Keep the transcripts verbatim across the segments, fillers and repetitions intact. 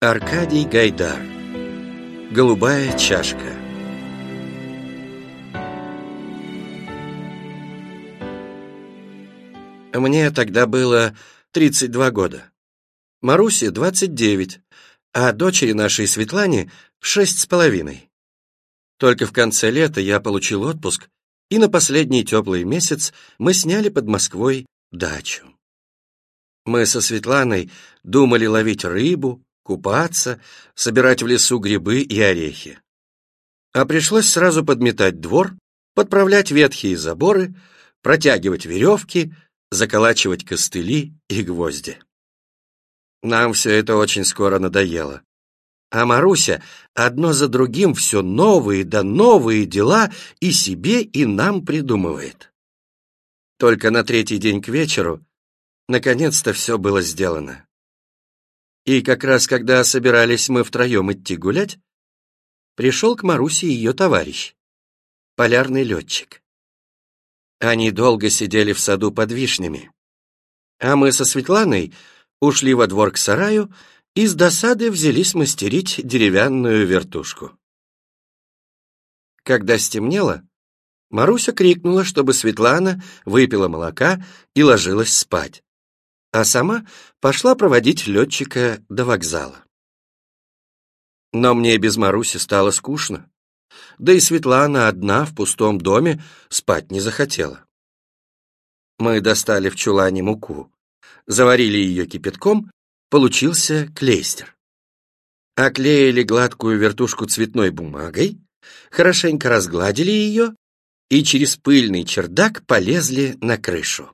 Аркадий Гайдар. Голубая чашка. Мне тогда было тридцать два года. Марусе двадцать девять, а дочери нашей Светлане шесть с половиной. Только в конце лета я получил отпуск, и на последний теплый месяц мы сняли под Москвой дачу. Мы со Светланой думали ловить рыбу, купаться, собирать в лесу грибы и орехи. А пришлось сразу подметать двор, подправлять ветхие заборы, протягивать веревки, заколачивать костыли и гвозди. Нам все это очень скоро надоело. А Маруся одно за другим все новые да новые дела и себе, и нам придумывает. Только на третий день к вечеру наконец-то все было сделано. И как раз когда собирались мы втроем идти гулять, пришел к Марусе ее товарищ, полярный летчик. Они долго сидели в саду под вишнями, а мы со Светланой ушли во двор к сараю и с досады взялись мастерить деревянную вертушку. Когда стемнело, Маруся крикнула, чтобы Светлана выпила молока и ложилась спать, а сама пошла проводить летчика до вокзала. Но мне без Маруси стало скучно, да и Светлана одна в пустом доме спать не захотела. Мы достали в чулане муку, заварили ее кипятком, получился клейстер. Оклеили гладкую вертушку цветной бумагой, хорошенько разгладили ее и через пыльный чердак полезли на крышу.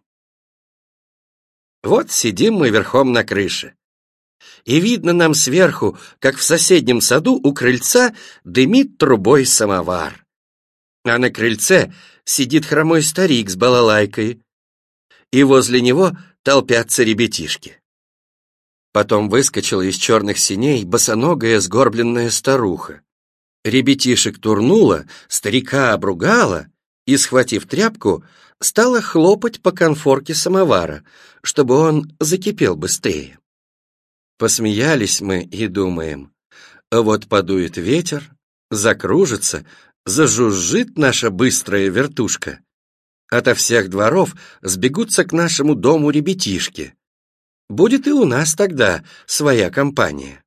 Вот сидим мы верхом на крыше, и видно нам сверху, как в соседнем саду у крыльца дымит трубой самовар. А на крыльце сидит хромой старик с балалайкой, и возле него толпятся ребятишки. Потом выскочила из черных синей босоногая сгорбленная старуха. Ребятишек турнула, старика обругала и, схватив тряпку, стала хлопать по конфорке самовара, чтобы он закипел быстрее. Посмеялись мы и думаем, вот подует ветер, закружится, зажужжит наша быстрая вертушка. Ото всех дворов сбегутся к нашему дому ребятишки. Будет и у нас тогда своя компания.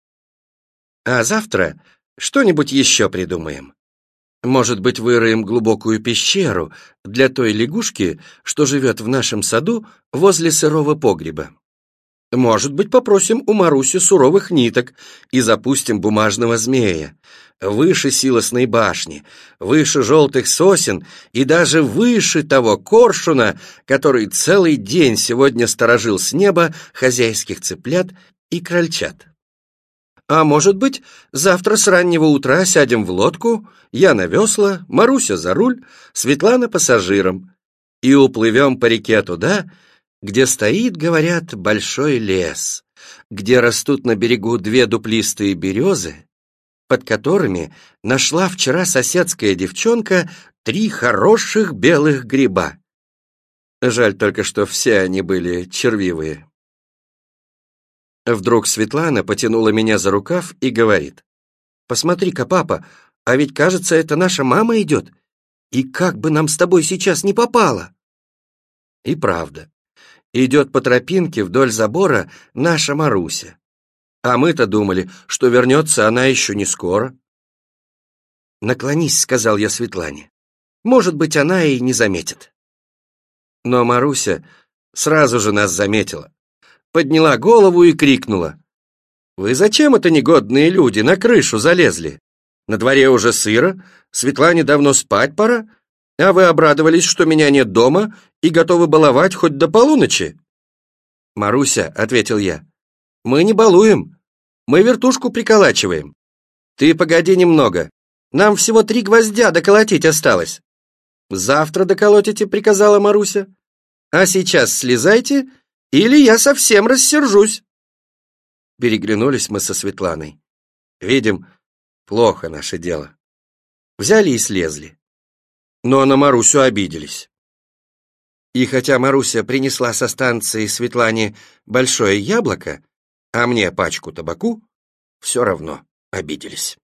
А завтра что-нибудь еще придумаем. Может быть, выроем глубокую пещеру для той лягушки, что живет в нашем саду возле сырого погреба. Может быть, попросим у Маруси суровых ниток и запустим бумажного змея, выше силосной башни, выше желтых сосен и даже выше того коршуна, который целый день сегодня сторожил с неба хозяйских цыплят и крольчат. А может быть, завтра с раннего утра сядем в лодку, я на весла, Маруся за руль, Светлана пассажиром, и уплывем по реке туда, где стоит, говорят, большой лес, где растут на берегу две дуплистые березы, под которыми нашла вчера соседская девчонка три хороших белых гриба. Жаль только, что все они были червивые. Вдруг Светлана потянула меня за рукав и говорит: «Посмотри-ка, папа, а ведь, кажется, это наша мама идет, и как бы нам с тобой сейчас не попало!» И правда, идет по тропинке вдоль забора наша Маруся, а мы-то думали, что вернется она еще не скоро. «Наклонись», — сказал я Светлане, «может быть, она и не заметит». Но Маруся сразу же нас заметила, подняла голову и крикнула: «Вы зачем, это негодные люди, на крышу залезли? На дворе уже сыро, Светлане давно спать пора, а вы обрадовались, что меня нет дома и готовы баловать хоть до полуночи». «Маруся», — ответил я, — «мы не балуем, мы вертушку приколачиваем. Ты погоди немного, нам всего три гвоздя доколотить осталось». «Завтра доколотите», — приказала Маруся, «а сейчас слезайте, или я совсем рассержусь». Переглянулись мы со Светланой. Видим, плохо наше дело. Взяли и слезли. Но на Марусю обиделись. И хотя Маруся принесла со станции Светлане большое яблоко, а мне пачку табаку, все равно обиделись.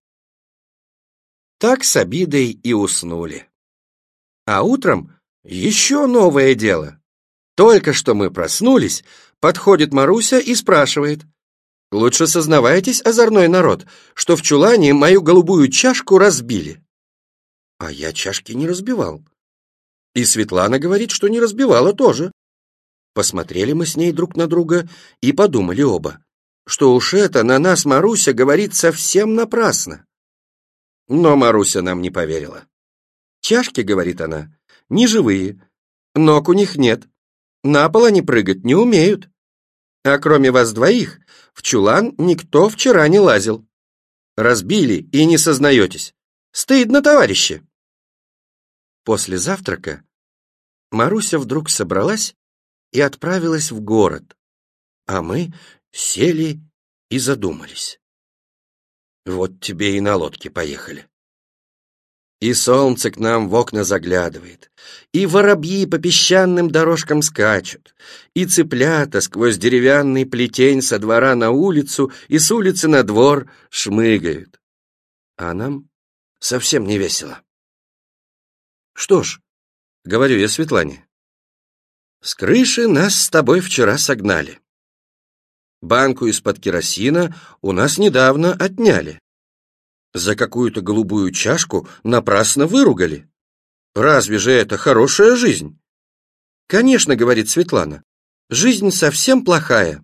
Так с обидой и уснули. А утром еще новое дело. Только что мы проснулись, подходит Маруся и спрашивает: «Лучше сознавайтесь, озорной народ, что в чулане мою голубую чашку разбили». А я чашки не разбивал. И Светлана говорит, что не разбивала тоже. Посмотрели мы с ней друг на друга и подумали оба, что уж это на нас Маруся говорит совсем напрасно. Но Маруся нам не поверила. «Чашки, — говорит она, — не живые, ног у них нет, на пол они прыгать не умеют. А кроме вас двоих в чулан никто вчера не лазил. Разбили и не сознаетесь. Стыдно, товарищи!» После завтрака Маруся вдруг собралась и отправилась в город, а мы сели и задумались. Вот тебе и на лодке поехали. И солнце к нам в окна заглядывает, и воробьи по песчаным дорожкам скачут, и цыплята сквозь деревянный плетень со двора на улицу и с улицы на двор шмыгают. А нам совсем не весело. «Что ж, — говорю я Светлане, — с крыши нас с тобой вчера согнали. Банку из-под керосина у нас недавно отняли. За какую-то голубую чашку напрасно выругали. Разве же это хорошая жизнь?» «Конечно, — говорит Светлана, — жизнь совсем плохая».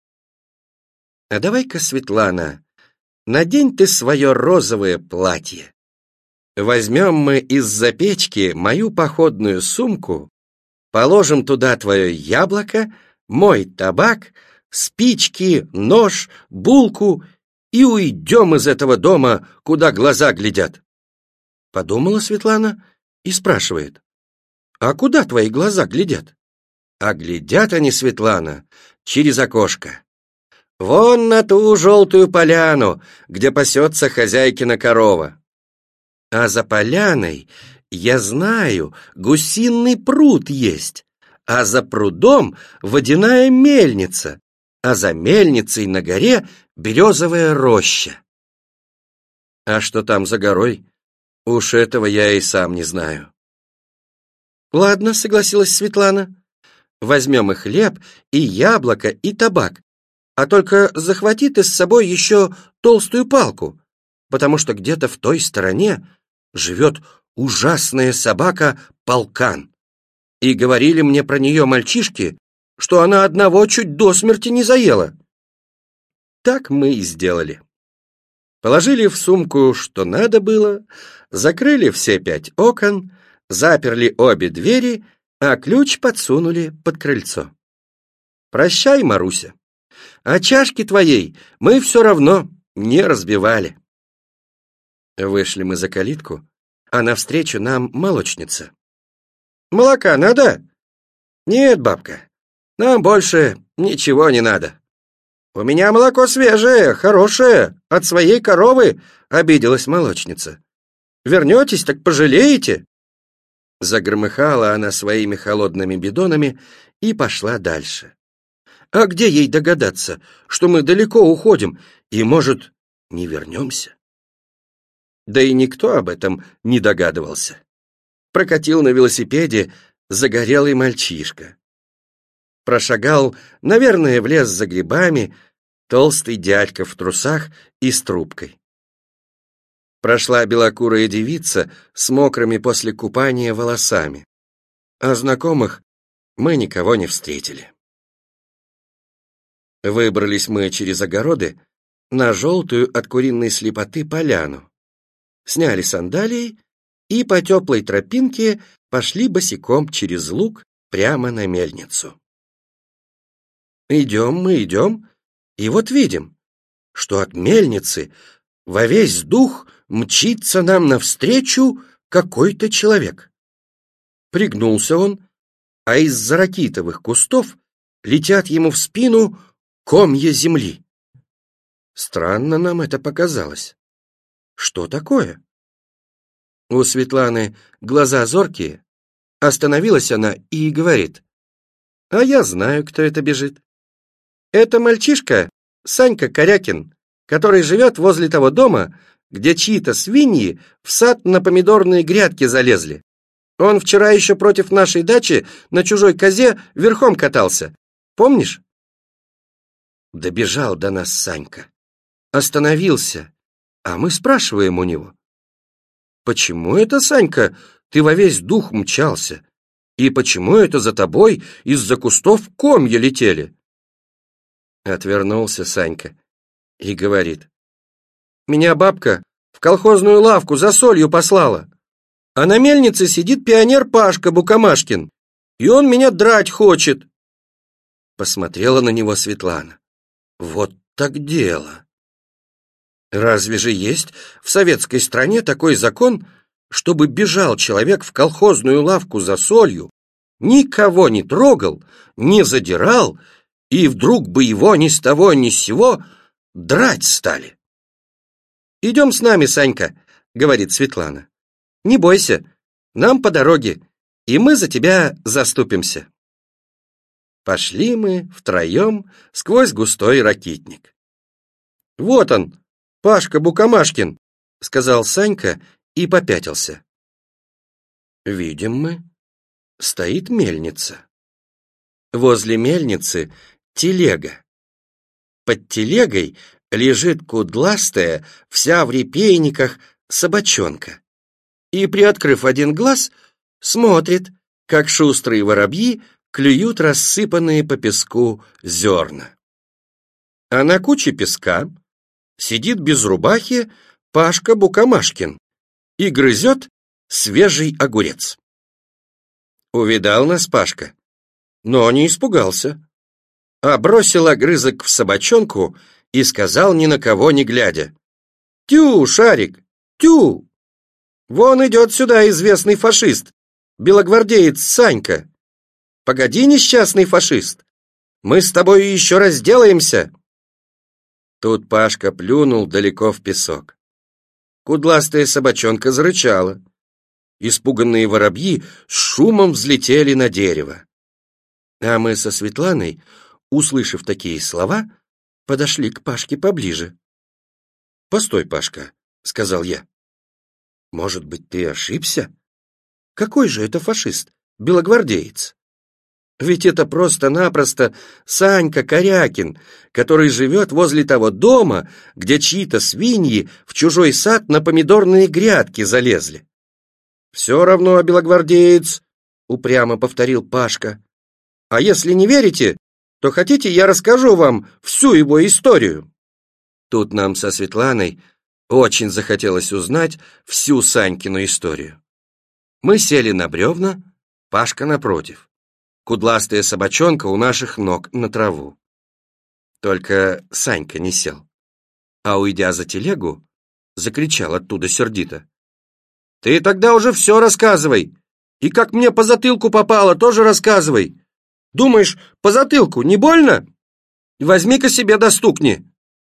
«А давай-ка, Светлана, надень ты свое розовое платье. Возьмем мы из-за печки мою походную сумку, положим туда твое яблоко, мой табак, спички, нож, булку и уйдем из этого дома, куда глаза глядят». Подумала Светлана и спрашивает: «А куда твои глаза глядят?» А глядят они, Светлана, через окошко. Вон на ту желтую поляну, где пасется хозяйкина корова. А за поляной, я знаю, гусиный пруд есть, а за прудом водяная мельница, а за мельницей на горе березовая роща. А что там за горой? Уж этого я и сам не знаю. «Ладно, — согласилась Светлана, — возьмем и хлеб, и яблоко, и табак, а только захвати ты с собой еще толстую палку, потому что где-то в той стороне живет ужасная собака Полкан. И говорили мне про нее мальчишки, что она одного чуть до смерти не заела». Так мы и сделали. Положили в сумку, что надо было, закрыли все пять окон, заперли обе двери, а ключ подсунули под крыльцо. «Прощай, Маруся, а чашки твоей мы все равно не разбивали». Вышли мы за калитку, а навстречу нам молочница. «Молока надо?» «Нет, бабка, нам больше ничего не надо». «У меня молоко свежее, хорошее, от своей коровы», — обиделась молочница. «Вернетесь, так пожалеете». Загромыхала она своими холодными бидонами и пошла дальше. А где ей догадаться, что мы далеко уходим и, может, не вернемся? Да и никто об этом не догадывался. Прокатил на велосипеде загорелый мальчишка. Прошагал, наверное, в лес за грибами, толстый дядька в трусах и с трубкой. Прошла белокурая девица с мокрыми после купания волосами. А знакомых мы никого не встретили. Выбрались мы через огороды на желтую от куриной слепоты поляну, сняли сандалии и по теплой тропинке пошли босиком через луг прямо на мельницу. Идем мы, идем, и вот видим, что от мельницы во весь дух мчится нам навстречу какой-то человек. Пригнулся он, а из-за ракитовых кустов летят ему в спину комья земли. Странно нам это показалось. Что такое? У Светланы глаза зоркие. Остановилась она и говорит: «А я знаю, кто это бежит. Это мальчишка Санька Корякин, который живет возле того дома, где чьи-то свиньи в сад на помидорные грядки залезли. Он вчера еще против нашей дачи на чужой козе верхом катался. Помнишь? Добежал до нас Санька. Остановился, а мы спрашиваем у него: «Почему это, Санька, ты во весь дух мчался? И почему это за тобой из-за кустов комья летели?» Отвернулся Санька и говорит: «Меня бабка в колхозную лавку за солью послала, а на мельнице сидит пионер Пашка Букамашкин, и он меня драть хочет». Посмотрела на него Светлана. Вот так дело. Разве же есть в советской стране такой закон, чтобы бежал человек в колхозную лавку за солью, никого не трогал, не задирал, и вдруг бы его ни с того ни с сего драть стали? «Идем с нами, Санька», — говорит Светлана. «Не бойся, нам по дороге, и мы за тебя заступимся». Пошли мы втроем сквозь густой ракитник. «Вот он, Пашка Букамашкин», — сказал Санька и попятился. Видим мы, стоит мельница. Возле мельницы телега. Под телегой лежит кудластая, вся в репейниках, собачонка. И, приоткрыв один глаз, смотрит, как шустрые воробьи клюют рассыпанные по песку зерна. А на куче песка сидит без рубахи Пашка Букамашкин и грызет свежий огурец. Увидал нас Пашка, но не испугался, а бросил огрызок в собачонку и сказал, ни на кого не глядя: «Тю, Шарик, тю! Вон идет сюда известный фашист, белогвардеец Санька. Погоди, несчастный фашист, мы с тобой еще разделаемся». Тут Пашка плюнул далеко в песок. Кудластая собачонка зарычала. Испуганные воробьи с шумом взлетели на дерево. А мы со Светланой, услышав такие слова, подошли к Пашке поближе. «Постой, Пашка», — сказал я. «Может быть, ты ошибся? Какой же это фашист, белогвардеец? Ведь это просто-напросто Санька Корякин, который живет возле того дома, где чьи-то свиньи в чужой сад на помидорные грядки залезли». «Все равно, белогвардеец», — упрямо повторил Пашка. «А если не верите, то хотите, я расскажу вам всю его историю?» Тут нам со Светланой очень захотелось узнать всю Санькину историю. Мы сели на бревна, Пашка напротив. Кудластая собачонка у наших ног на траву. Только Санька не сел. А уйдя за телегу, закричал оттуда сердито: «Ты тогда уже все рассказывай! И как мне по затылку попало, тоже рассказывай! Думаешь, по затылку не больно? Возьми-ка себе достукни!»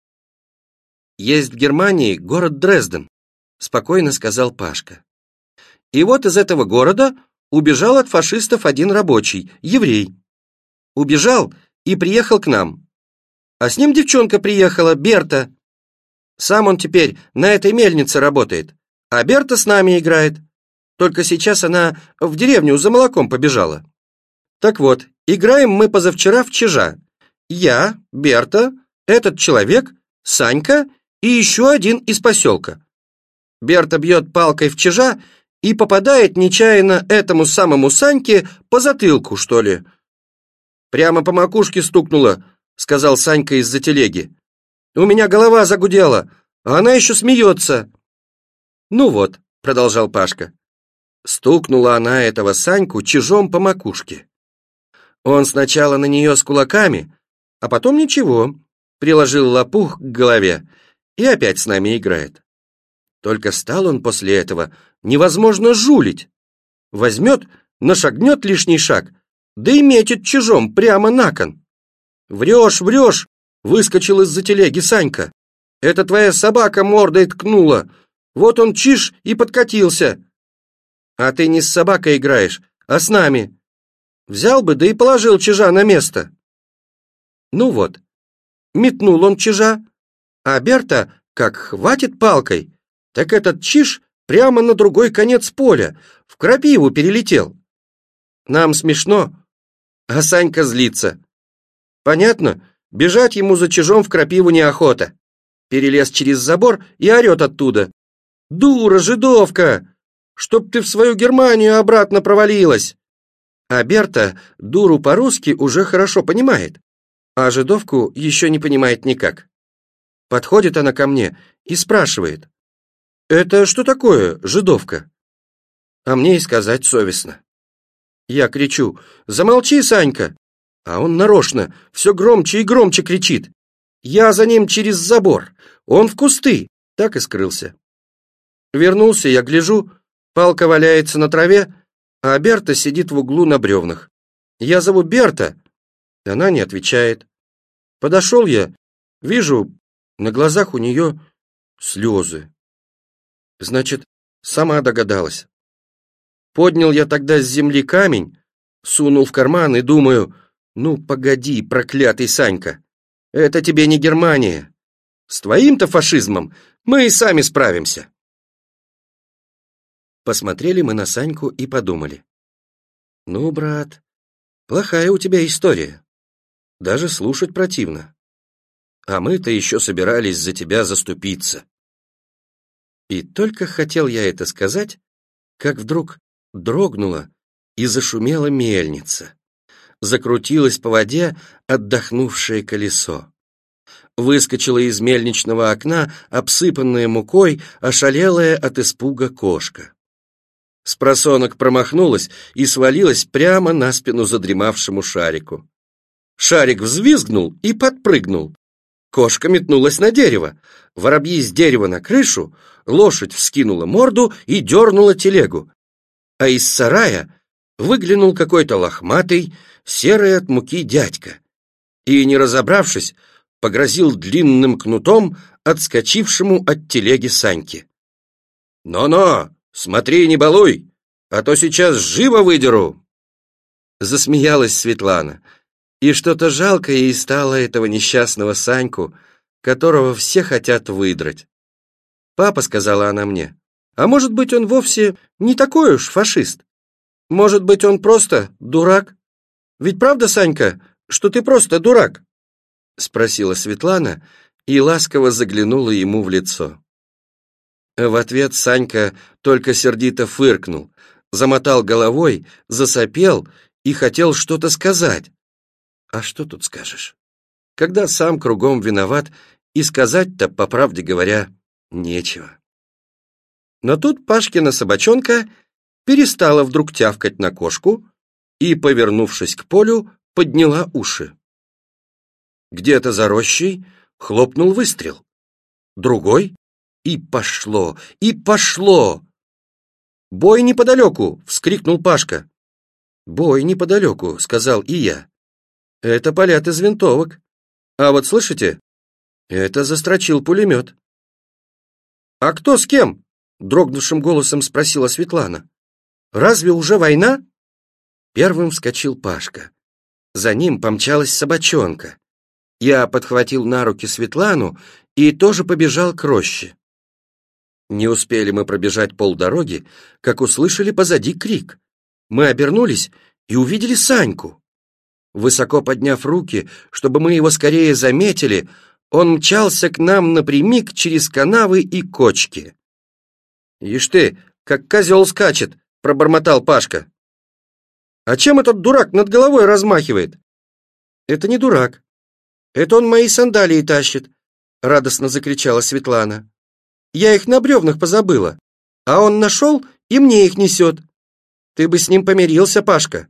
«Есть в Германии город Дрезден», — спокойно сказал Пашка. «И вот из этого города убежал от фашистов один рабочий, еврей. Убежал и приехал к нам. А с ним девчонка приехала, Берта. Сам он теперь на этой мельнице работает, а Берта с нами играет. Только сейчас она в деревню за молоком побежала. Так вот, играем мы позавчера в чижа. Я, Берта, этот человек, Санька и еще один из поселка. Берта бьет палкой в чижа и попадает нечаянно этому самому Саньке по затылку, что ли. «Прямо по макушке стукнула», — сказал Санька из-за телеги. «У меня голова загудела, а она еще смеется». «Ну вот», — продолжал Пашка, — стукнула она этого Саньку чижом по макушке. Он сначала на нее с кулаками, а потом ничего, приложил лопух к голове и опять с нами играет. Только стал он после этого невозможно жулить. Возьмет, нашагнет лишний шаг, да и метит чижом прямо на кон. «Врешь, врешь!» — выскочил из-за телеги Санька. «Это твоя собака мордой ткнула. Вот он чиж и подкатился». «А ты не с собакой играешь, а с нами. Взял бы, да и положил чижа на место». Ну вот, метнул он чижа, А Берта, как хватит палкой, так этот чиж прямо на другой конец поля, в крапиву перелетел. Нам смешно, а Санька злится. Понятно, бежать ему за чижом в крапиву неохота. Перелез через забор и орет оттуда: «Дура, жидовка! Чтоб ты в свою Германию обратно провалилась!» А Берта дуру по-русски уже хорошо понимает, а жидовку еще не понимает никак. Подходит она ко мне и спрашивает: «Это что такое, жидовка?» А мне и сказать совестно. Я кричу: «Замолчи, Санька!» А он нарочно все громче и громче кричит. Я за ним через забор, он в кусты, так и скрылся. Вернулся я, гляжу, палка валяется на траве, а Берта сидит в углу на бревнах. Я зову: «Берта!» Она не отвечает. Подошел я, вижу, на глазах у нее слезы. Значит, сама догадалась. Поднял я тогда с земли камень, сунул в карман и думаю: ну, погоди, проклятый Санька, это тебе не Германия. С твоим-то фашизмом мы и сами справимся. Посмотрели мы на Саньку и подумали: ну, брат, плохая у тебя история. Даже слушать противно. А мы-то еще собирались за тебя заступиться. И только хотел я это сказать, как вдруг дрогнула и зашумела мельница. Закрутилось по воде отдохнувшее колесо. Выскочила из мельничного окна, обсыпанная мукой, ошалелая от испуга кошка. Спросонок промахнулась и свалилась прямо на спину задремавшему Шарику. Шарик взвизгнул и подпрыгнул. Кошка метнулась на дерево, воробьи с дерева на крышу, лошадь вскинула морду и дернула телегу. А из сарая выглянул какой-то лохматый, серый от муки дядька и, не разобравшись, погрозил длинным кнутом отскочившему от телеги Саньке. «Но-но, смотри, не балуй, а то сейчас живо выдеру!» Засмеялась Светлана, и что-то жалко ей стало этого несчастного Саньку, которого все хотят выдрать. «Папа», — сказала она мне, — «а может быть, он вовсе не такой уж фашист? Может быть, он просто дурак? Ведь правда, Санька, что ты просто дурак?» — спросила Светлана и ласково заглянула ему в лицо. В ответ Санька только сердито фыркнул, замотал головой, засопел и хотел что-то сказать. А что тут скажешь, когда сам кругом виноват, и сказать-то, по правде говоря, нечего. Но тут Пашкина собачонка перестала вдруг тявкать на кошку и, повернувшись к полю, подняла уши. Где-то за рощей хлопнул выстрел. Другой, и пошло, и пошло. «Бой неподалеку!» — вскрикнул Пашка. «Бой неподалеку», — сказал и я. «Это палят из винтовок. А вот слышите, это застрочил пулемет». «А кто с кем?» — дрогнувшим голосом спросила Светлана. «Разве уже война?» Первым вскочил Пашка. За ним помчалась собачонка. Я подхватил на руки Светлану и тоже побежал к роще. Не успели мы пробежать полдороги, как услышали позади крик. Мы обернулись и увидели Саньку. Высоко подняв руки, чтобы мы его скорее заметили, он мчался к нам напрямик через канавы и кочки. «Ишь ты, как козел скачет!» — пробормотал Пашка. «А чем этот дурак над головой размахивает?» «Это не дурак. Это он мои сандалии тащит», — радостно закричала Светлана. «Я их на бревнах позабыла, а он нашел и мне их несет. Ты бы с ним помирился, Пашка».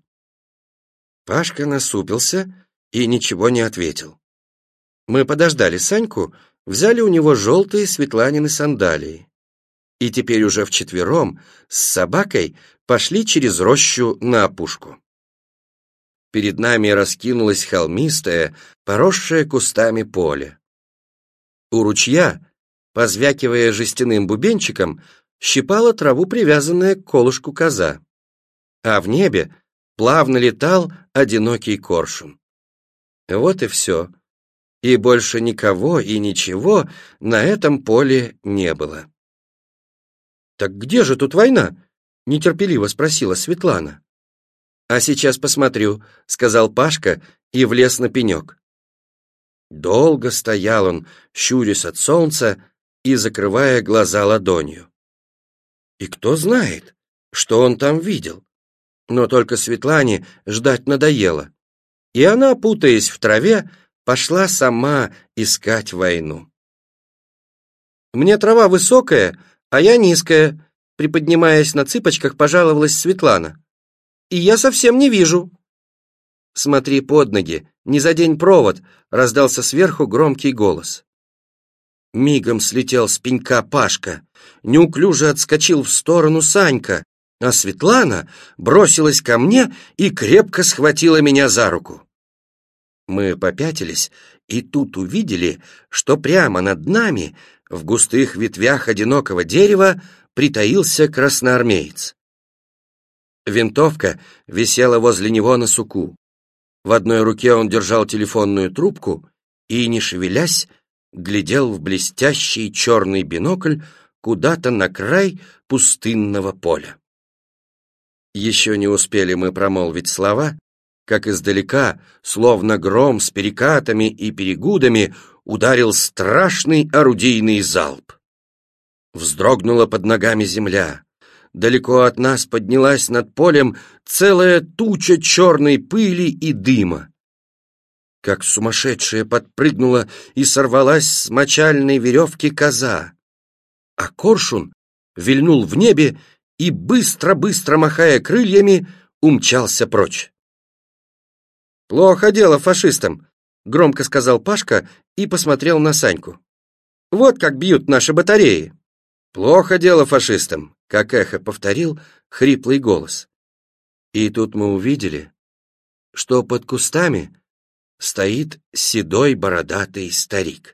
Пашка насупился и ничего не ответил. Мы подождали Саньку, взяли у него желтые Светланины сандалии. И теперь уже вчетвером с собакой пошли через рощу на опушку. Перед нами раскинулось холмистое, поросшее кустами поле. У ручья, позвякивая жестяным бубенчиком, щипала траву привязанная к колышку коза. А в небе плавно летал одинокий коршун. Вот и все. и больше никого и ничего на этом поле не было. «Так где же тут война?» — нетерпеливо спросила Светлана. «А сейчас посмотрю», — сказал Пашка и влез на пенек. Долго стоял он, щурясь от солнца и закрывая глаза ладонью. И кто знает, что он там видел. Но только Светлане ждать надоело, и она, путаясь в траве, пошла сама искать войну. «Мне трава высокая, а я низкая», — приподнимаясь на цыпочках, пожаловалась Светлана. «И я совсем не вижу». «Смотри под ноги, не задень провод», — раздался сверху громкий голос. Мигом слетел с пенька Пашка, неуклюже отскочил в сторону Санька, а Светлана бросилась ко мне и крепко схватила меня за руку. Мы попятились и тут увидели, что прямо над нами, в густых ветвях одинокого дерева, притаился красноармеец. Винтовка висела возле него на суку. В одной руке он держал телефонную трубку и, не шевелясь, глядел в блестящий черный бинокль куда-то на край пустынного поля. Еще не успели мы промолвить слова, как издалека, словно гром с перекатами и перегудами, ударил страшный орудийный залп. Вздрогнула под ногами земля. Далеко от нас поднялась над полем целая туча черной пыли и дыма. Как сумасшедшая подпрыгнула и сорвалась с мочальной веревки коза. А коршун вильнул в небе и, быстро-быстро махая крыльями, умчался прочь. «Плохо дело фашистам», — громко сказал Пашка и посмотрел на Саньку. «Вот как бьют наши батареи». «Плохо дело фашистам», — как эхо повторил хриплый голос. И тут мы увидели, что под кустами стоит седой бородатый старик.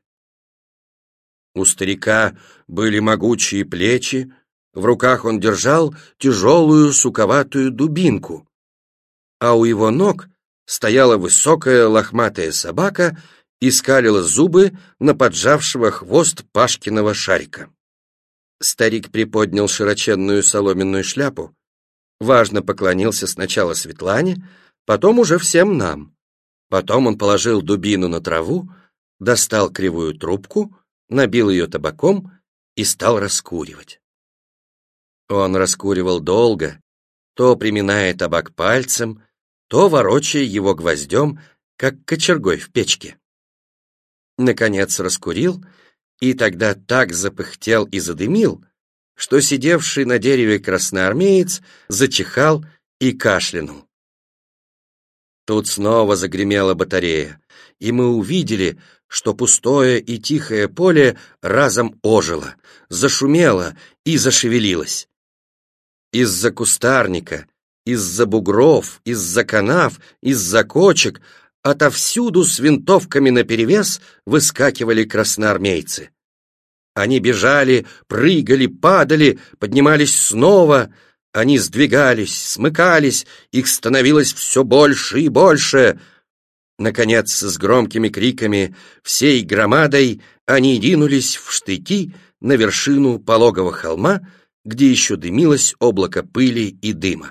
У старика были могучие плечи, в руках он держал тяжелую суковатую дубинку, а у его ног стояла высокая лохматая собака и скалила зубы на поджавшего хвост Пашкиного шарика. Старик приподнял широченную соломенную шляпу, важно поклонился сначала Светлане, потом уже всем нам. Потом он положил дубину на траву, достал кривую трубку, набил ее табаком и стал раскуривать. Он раскуривал долго, то приминая табак пальцем, то ворочая его гвоздем, как кочергой в печке. Наконец раскурил, и тогда так запыхтел и задымил, что сидевший на дереве красноармеец зачихал и кашлянул. Тут снова загремела батарея, и мы увидели, что пустое и тихое поле разом ожило, зашумело и зашевелилось. Из-за кустарника, из-за бугров, из-за канав, из-за кочек отовсюду с винтовками наперевес выскакивали красноармейцы. Они бежали, прыгали, падали, поднимались снова. Они сдвигались, смыкались, их становилось все больше и больше. Наконец, с громкими криками, всей громадой, они ринулись в штыки на вершину пологого холма, где еще дымилось облако пыли и дыма.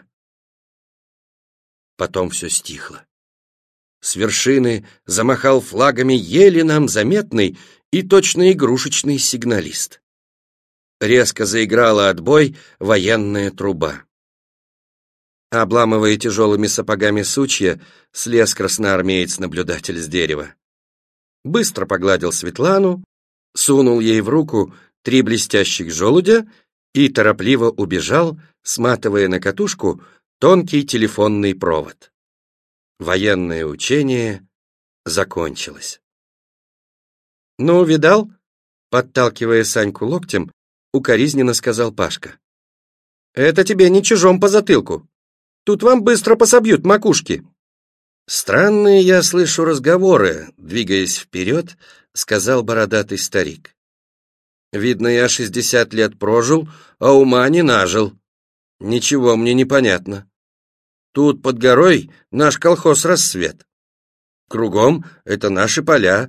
Потом все стихло. С вершины замахал флагами еле нам заметный и точно игрушечный сигналист. Резко заиграла отбой военная труба. Обламывая тяжелыми сапогами сучья, слез красноармеец-наблюдатель с дерева. Быстро погладил Светлану, сунул ей в руку три блестящих желудя и торопливо убежал, сматывая на катушку тонкий телефонный провод. Военное учение закончилось. «Ну, видал?» — подталкивая Саньку локтем, укоризненно сказал Пашка. «Это тебе не чужом по затылку. Тут вам быстро пособьют макушки». «Странные я слышу разговоры», — двигаясь вперед, сказал бородатый старик. «Видно, я шестьдесят лет прожил, а ума не нажил. Ничего мне не понятно. Тут под горой наш колхоз «Рассвет». Кругом это наши поля,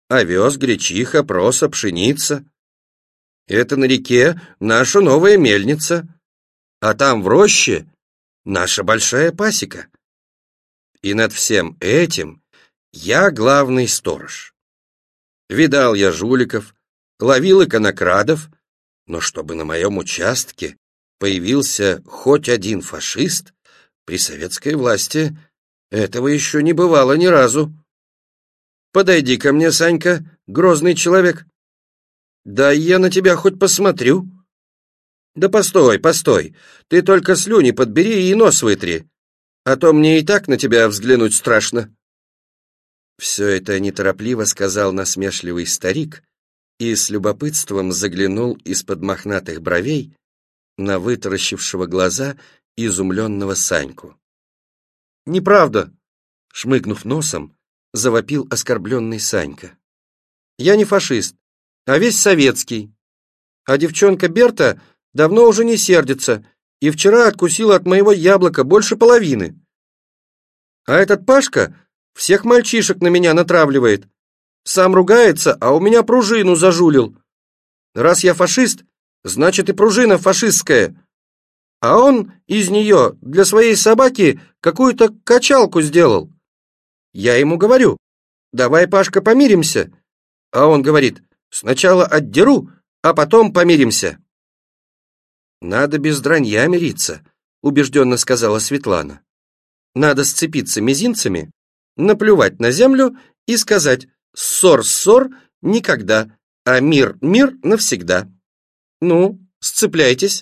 Овес, гречиха, проса, пшеница. Это на реке наша новая мельница, а там в роще наша большая пасека. И над всем этим я главный сторож. Видал я жуликов, ловил иконокрадов, но чтобы на моем участке появился хоть один фашист, при советской власти этого еще не бывало ни разу. Подойди ко мне, Санька, грозный человек. Да я на тебя хоть посмотрю. Да постой, постой, ты только слюни подбери и нос вытри, а то мне и так на тебя взглянуть страшно. Все это неторопливо сказал насмешливый старик и с любопытством заглянул из-под мохнатых бровей на вытаращившего глаза изумленного Саньку. «Неправда!» — шмыгнув носом, завопил оскорбленный Санька. «Я не фашист, а весь советский. А девчонка Берта давно уже не сердится и вчера откусила от моего яблока больше половины. А этот Пашка всех мальчишек на меня натравливает. Сам ругается, а у меня пружину зажулил. Раз я фашист, значит и пружина фашистская. А он из нее для своей собаки какую-то качалку сделал. Я ему говорю: давай, Пашка, помиримся. А он говорит: сначала отдеру, а потом помиримся. Надо без дранья мириться, убежденно сказала Светлана. Надо сцепиться мизинцами, наплювать на землю и сказать: ссор-ссор никогда, а мир-мир навсегда. Ну, сцепляйтесь.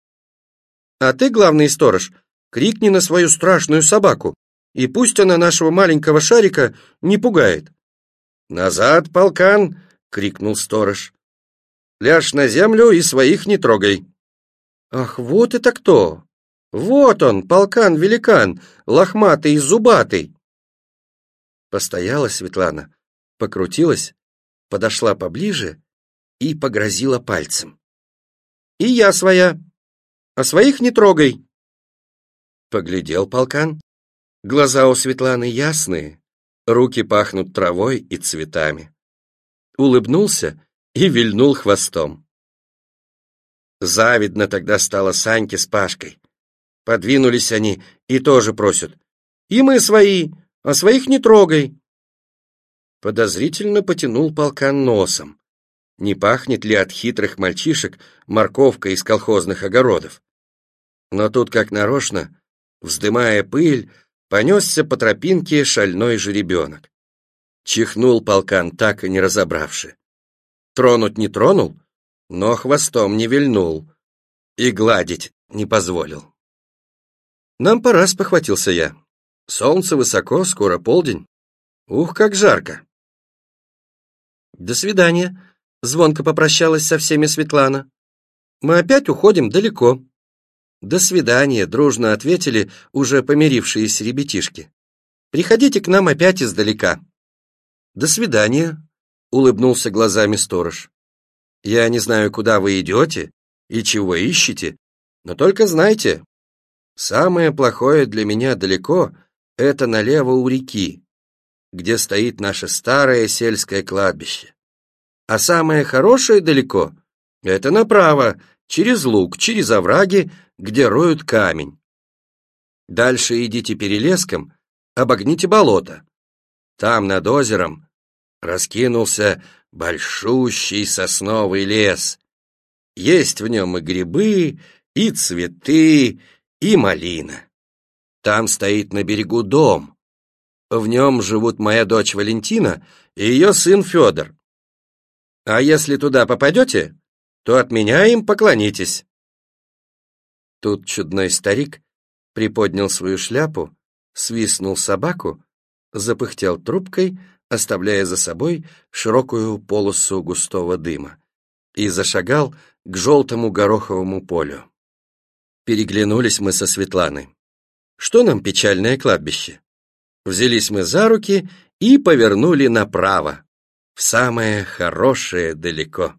А ты, главный сторож, крикни на свою страшную собаку, и пусть она нашего маленького шарика не пугает. «Назад, полкан!» — крикнул сторож. «Ляжь на землю и своих не трогай». «Ах, вот это кто! Вот он, полкан-великан, лохматый и зубатый!» Постояла Светлана, покрутилась, подошла поближе и погрозила пальцем. «И я своя, а своих не трогай!» Поглядел полкан. Глаза у Светланы ясные, руки пахнут травой и цветами. Улыбнулся и вильнул хвостом. Завидно тогда стало Саньке с Пашкой. Подвинулись они и тоже просят: «И мы свои, а своих не трогай!» Подозрительно потянул полкан носом. Не пахнет ли от хитрых мальчишек морковка из колхозных огородов? Но тут, как нарочно, вздымая пыль, понесся по тропинке шальной жеребенок. Чихнул полкан, так и не разобравши. Тронуть не тронул, но хвостом не вильнул и гладить не позволил. «Нам пора», — спохватился я. «Солнце высоко, скоро полдень. Ух, как жарко!» «До свидания», — звонко попрощалась со всеми Светлана. «Мы опять уходим далеко». «До свидания», — дружно ответили уже помирившиеся ребятишки. «Приходите к нам опять издалека». «До свидания», — улыбнулся глазами сторож. «Я не знаю, куда вы идете и чего ищете, но только знайте, самое плохое для меня далеко — это налево у реки, где стоит наше старое сельское кладбище. А самое хорошее далеко — это направо, через луг, через овраги, где роют камень. Дальше идите перелеском, обогните болото. Там над озером раскинулся большущий сосновый лес. Есть в нем и грибы, и цветы, и малина. Там стоит на берегу дом. В нем живут моя дочь Валентина и ее сын Федор. А если туда попадете, то от меня им поклонитесь». Тут чудной старик приподнял свою шляпу, свистнул собаку, запыхтел трубкой, оставляя за собой широкую полосу густого дыма, и зашагал к желтому гороховому полю. Переглянулись мы со Светланой. Что нам печальное кладбище? Взялись мы за руки и повернули направо, в самое хорошее далеко.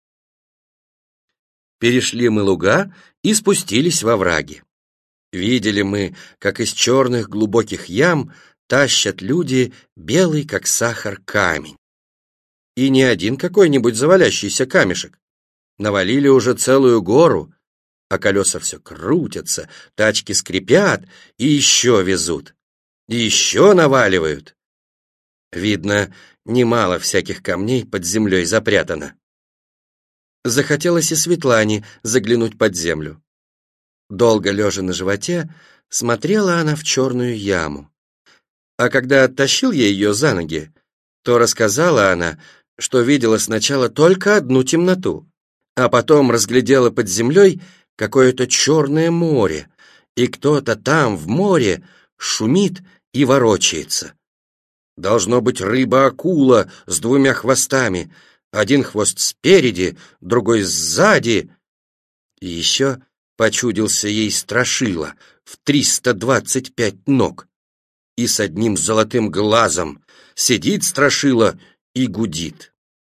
Перешли мы луга и спустились во враги. Видели мы, как из черных глубоких ям тащат люди белый, как сахар, камень. И не один какой-нибудь завалящийся камешек. Навалили уже целую гору, а колеса все крутятся, тачки скрипят и еще везут, и еще наваливают. Видно, немало всяких камней под землей запрятано. Захотелось и Светлане заглянуть под землю. Долго лежа на животе, смотрела она в черную яму. А когда оттащил я ее за ноги, то рассказала она, что видела сначала только одну темноту, а потом разглядела под землей какое-то черное море, и кто-то там, в море, шумит и ворочается. Должно быть рыба-акула с двумя хвостами, один хвост спереди, другой сзади. И еще почудился ей страшила в триста двадцать пять ног и с одним золотым глазом сидит страшила и гудит.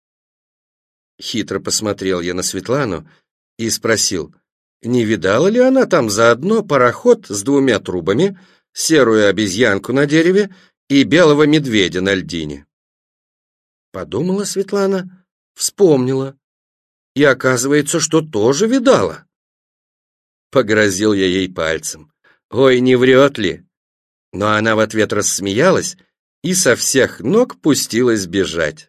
Хитро посмотрел я на Светлану и спросил, не видала ли она там заодно пароход с двумя трубами, серую обезьянку на дереве и белого медведя на льдине. Подумала Светлана, вспомнила, и оказывается, что тоже видала. Погрозил я ей пальцем. Ой, не врет ли? Но она в ответ рассмеялась и со всех ног пустилась бежать.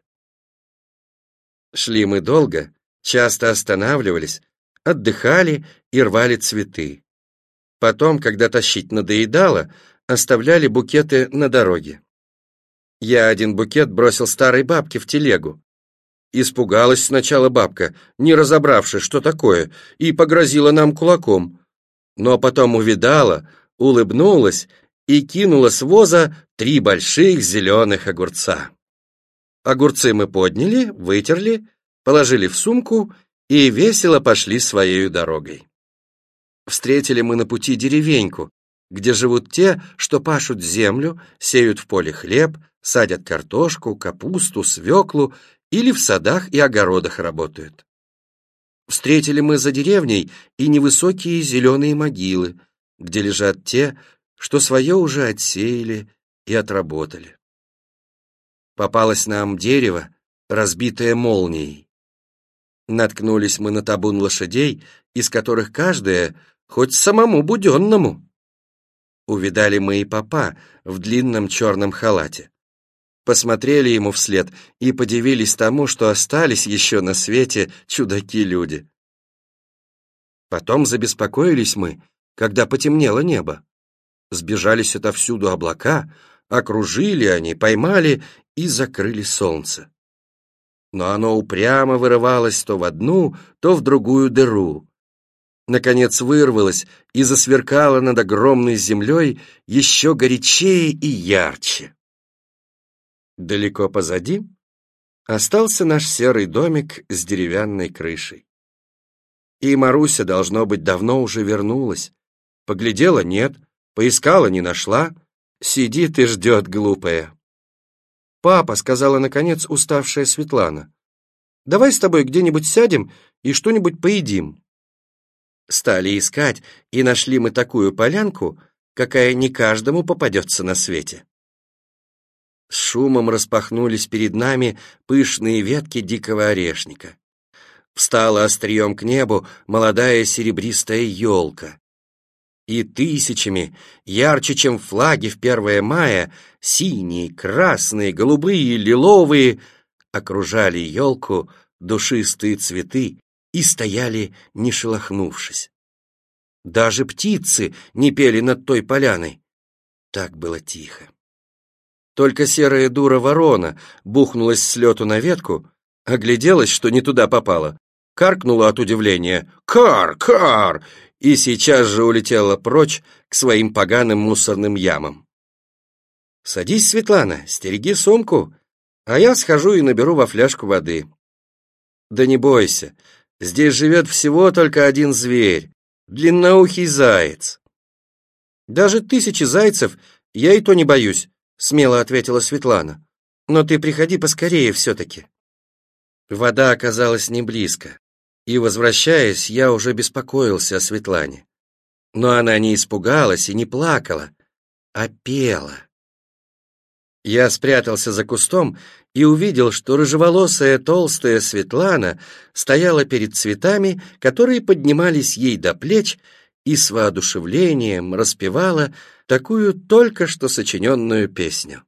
Шли мы долго, часто останавливались, отдыхали и рвали цветы. Потом, когда тащить надоедало, оставляли букеты на дороге. Я один букет бросил старой бабке в телегу. Испугалась сначала бабка, не разобравшись, что такое, и погрозила нам кулаком. Но потом увидала, улыбнулась и кинула с воза три больших зеленых огурца. Огурцы мы подняли, вытерли, положили в сумку и весело пошли своей дорогой. Встретили мы на пути деревеньку, где живут те, что пашут землю, сеют в поле хлеб, садят картошку, капусту, свеклу или в садах и огородах работают. Встретили мы за деревней и невысокие зеленые могилы, где лежат те, что свое уже отсеяли и отработали. Попалось нам дерево, разбитое молнией. Наткнулись мы на табун лошадей, из которых каждая хоть самому буденному. Увидали мы и попа в длинном черном халате. Посмотрели ему вслед и подивились тому, что остались еще на свете чудаки-люди. Потом забеспокоились мы, когда потемнело небо. Сбежались отовсюду облака, окружили они, поймали и закрыли солнце. Но оно упрямо вырывалось то в одну, то в другую дыру. Наконец вырвалось и засверкало над огромной землей еще горячее и ярче. Далеко позади остался наш серый домик с деревянной крышей. И Маруся, должно быть, давно уже вернулась. Поглядела — нет, поискала — не нашла. Сидит и ждет, глупая. «Папа», — сказала, наконец, уставшая Светлана, — «давай с тобой где-нибудь сядем и что-нибудь поедим». Стали искать, и нашли мы такую полянку, какая не каждому попадется на свете. С шумом распахнулись перед нами пышные ветки дикого орешника. Встала острием к небу молодая серебристая елка. И тысячами, ярче, чем флаги в первое мая, синие, красные, голубые, лиловые, окружали елку душистые цветы и стояли, не шелохнувшись. Даже птицы не пели над той поляной. Так было тихо. Только серая дура ворона бухнулась с лету на ветку, огляделась, что не туда попала, каркнула от удивления «Кар! Кар!» и сейчас же улетела прочь к своим поганым мусорным ямам. «Садись, Светлана, стереги сумку, а я схожу и наберу во фляжку воды». «Да не бойся, здесь живет всего только один зверь, длинноухий заяц». «Даже тысячи зайцев я и то не боюсь», — смело ответила Светлана. «Но ты приходи поскорее все-таки». Вода оказалась не близко, и, возвращаясь, я уже беспокоился о Светлане. Но она не испугалась и не плакала, а пела. Я спрятался за кустом и увидел, что рыжеволосая толстая Светлана стояла перед цветами, которые поднимались ей до плеч, и с воодушевлением распевала такую только что сочиненную песню.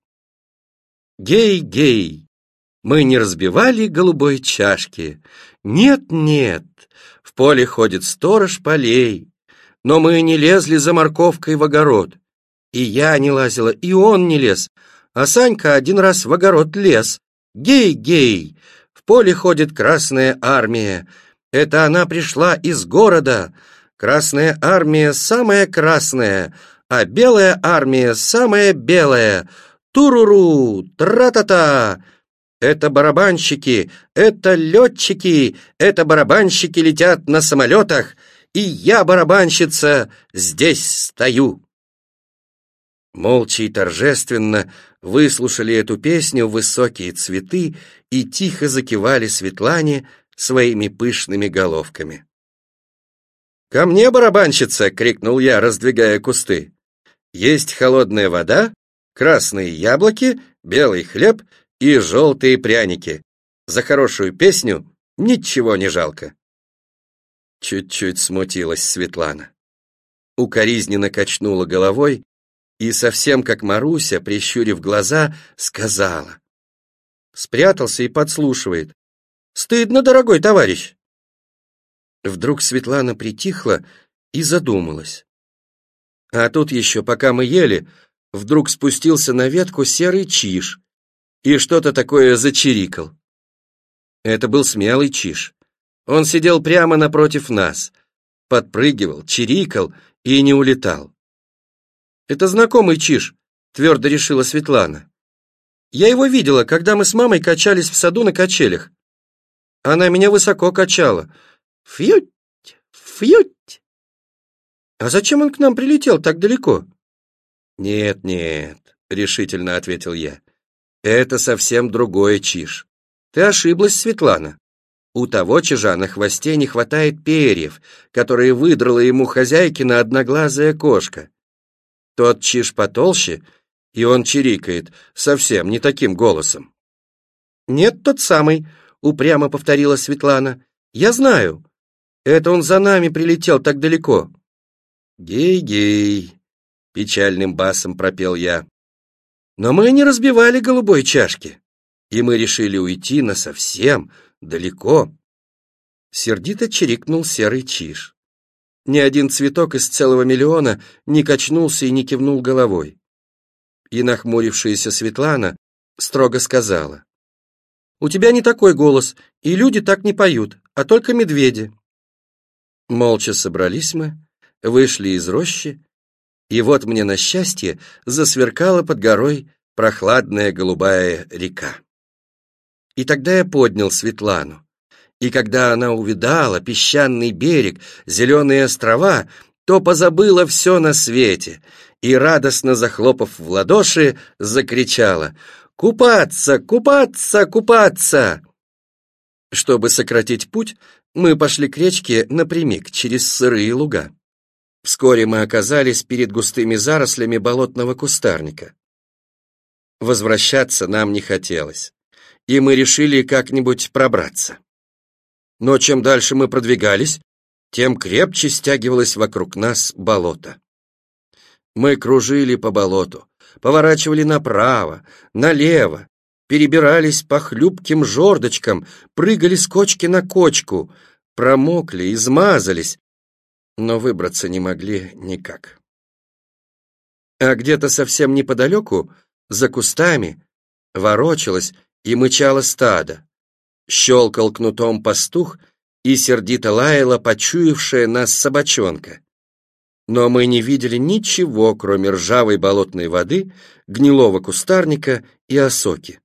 Гей-гей! Мы не разбивали голубой чашки. Нет-нет, в поле ходит сторож полей. Но мы не лезли за морковкой в огород. И я не лазила, и он не лез. А Санька один раз в огород лез. Гей-гей! В поле ходит Красная Армия. Это она пришла из города. Красная Армия самая красная, а Белая Армия самая белая. Туруру, тра-та-та! Это барабанщики, это летчики, это барабанщики летят на самолетах, и я, барабанщица, здесь стою. Молча и торжественно выслушали эту песню высокие цветы и тихо закивали Светлане своими пышными головками. «Ко мне, барабанщица!» — крикнул я, раздвигая кусты. «Есть холодная вода, красные яблоки, белый хлеб и желтые пряники. За хорошую песню ничего не жалко». Чуть-чуть смутилась Светлана. Укоризненно качнула головой и, совсем как Маруся, прищурив глаза, сказала. Спрятался и подслушивает. «Стыдно, дорогой товарищ!» Вдруг Светлана притихла и задумалась. А тут еще, пока мы ели, вдруг спустился на ветку серый чиж и что-то такое зачирикал. Это был смелый чиж. Он сидел прямо напротив нас, подпрыгивал, чирикал и не улетал. «Это знакомый чиж», — твердо решила Светлана. «Я его видела, когда мы с мамой качались в саду на качелях. Она меня высоко качала. Фьють, фьють. А зачем он к нам прилетел так далеко?» «Нет, нет», — решительно ответил я. «Это совсем другой чиж. Ты ошиблась, Светлана. У того чижа на хвосте не хватает перьев, которые выдрала ему хозяйкина одноглазая кошка. Тот чиж потолще, и он чирикает совсем не таким голосом». «Нет, тот самый», — упрямо повторила Светлана. «Я знаю. Это он за нами прилетел так далеко». «Гей-гей», — печальным басом пропел я. «Но мы не разбивали голубой чашки, и мы решили уйти насовсем далеко». Сердито чирикнул серый чиж. Ни один цветок из целого миллиона не качнулся и не кивнул головой. И нахмурившаяся Светлана строго сказала. «У тебя не такой голос, и люди так не поют, а только медведи». Молча собрались мы, вышли из рощи, и вот мне на счастье засверкала под горой прохладная голубая река. И тогда я поднял Светлану, и когда она увидала песчаный берег, зеленые острова, то позабыла все на свете, и, радостно захлопав в ладоши, закричала «Купаться! Купаться! Купаться!». Чтобы сократить путь, мы пошли к речке напрямик, через сырые луга. Вскоре мы оказались перед густыми зарослями болотного кустарника. Возвращаться нам не хотелось, и мы решили как-нибудь пробраться. Но чем дальше мы продвигались, тем крепче стягивалось вокруг нас болото. Мы кружили по болоту, поворачивали направо, налево, перебирались по хлюпким жердочкам, прыгали с кочки на кочку, промокли, измазались, но выбраться не могли никак. А где-то совсем неподалеку, за кустами, ворочалось и мычало стадо. Щелкал кнутом пастух и сердито лаяла почуявшая нас собачонка. Но мы не видели ничего, кроме ржавой болотной воды, гнилого кустарника и осоки.